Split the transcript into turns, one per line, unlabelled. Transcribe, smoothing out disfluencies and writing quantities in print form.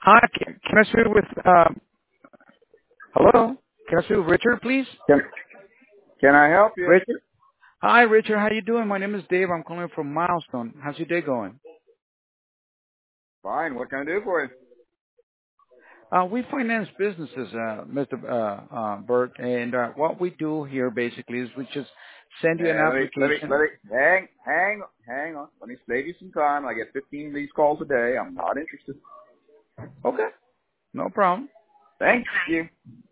Hi, can I speak with, hello? Can I speak with Richard, please?
Can I help you?
Richard? Hi, Richard. How you doing? My name is Dave. I'm calling from Milestone. How's your day going?
Fine. What can I do for you?
We finance businesses, Mr. Bert, and what we do here basically is we just send you an application.
Hang on. Let me save you some time. I get 15 of these calls a day. I'm not interested.
Okay, no problem.
Thank you.